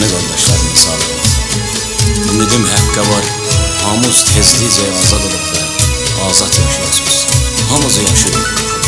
canı kardeşlerimi sağladı. Ümidim hakk'a var, hamuz tezlice azad olup da azat yaşayacağız. Hamız yaşıyor.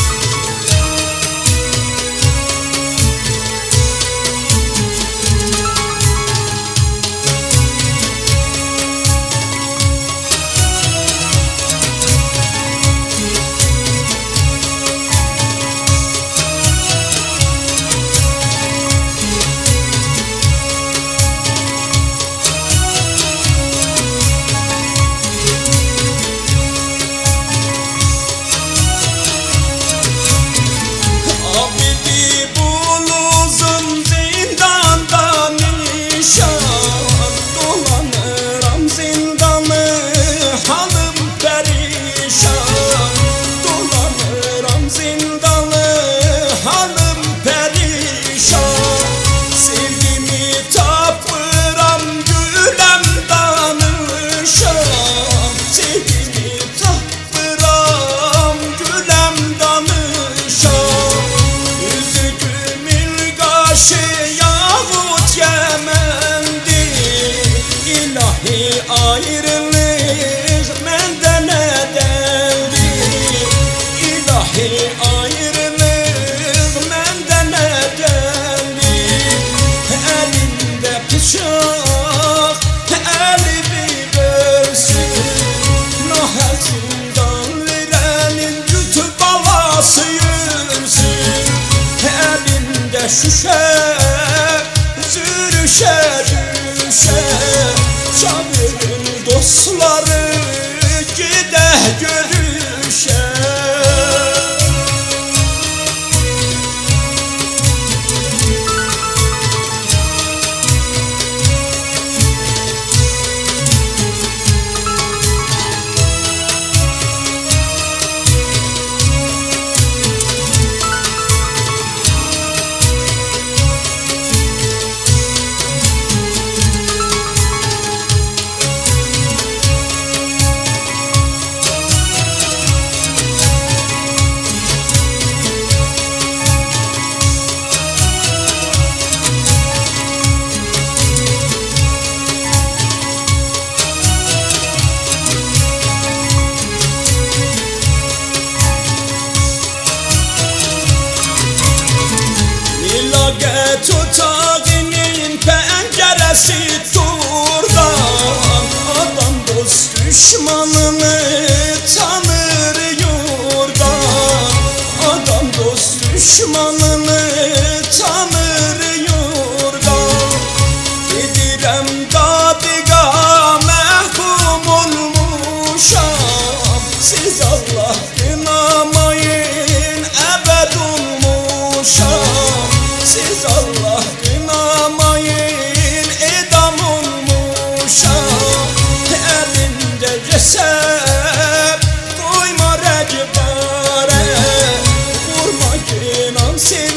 Ayrılık menden edendir, ilahi ayrılık menden edendir. Elinde bıçak, eli bir görsün, naher zindan verenin yüzü balası yürsün. Elinde şüşe, zürüşe düşe, Cabir'in dostları gide görüşe. Laget otağının penceresi turdan, adam dost düşmanını tanır yurdan. Adam dost düşmanını tanır yurdan. Gidirem dadiga mehkum olmuşam, siz Allah kınamayın ebed olmuşam. Siz Allah kınamayın edam olmuşam. Elinde ceset koyma recbare, vurma inan seni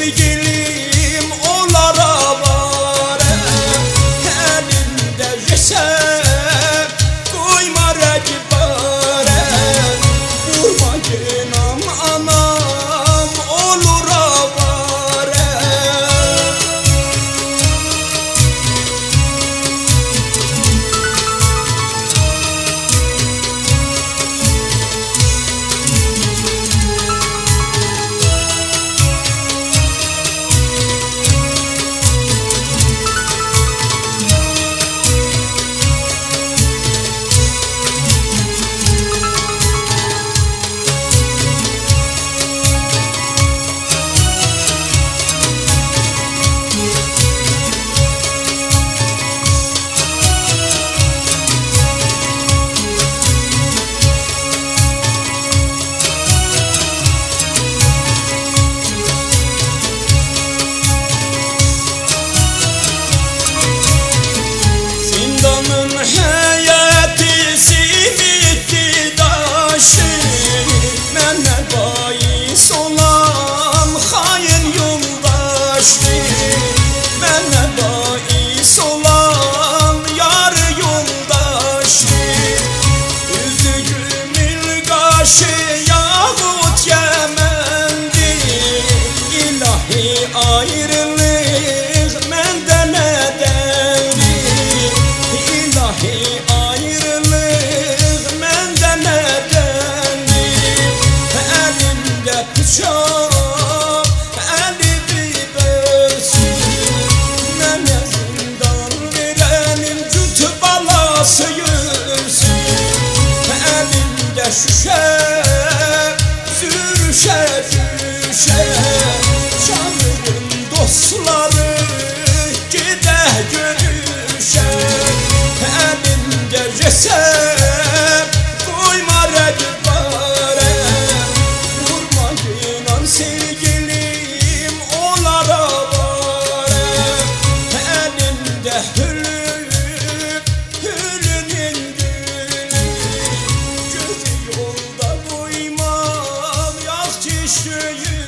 desem koyma rəqiblərə. Vurma inan sevgilim onlara varə. Əlimdə hülünün gülü, gözü yolda qoymam, yağ çişdüyü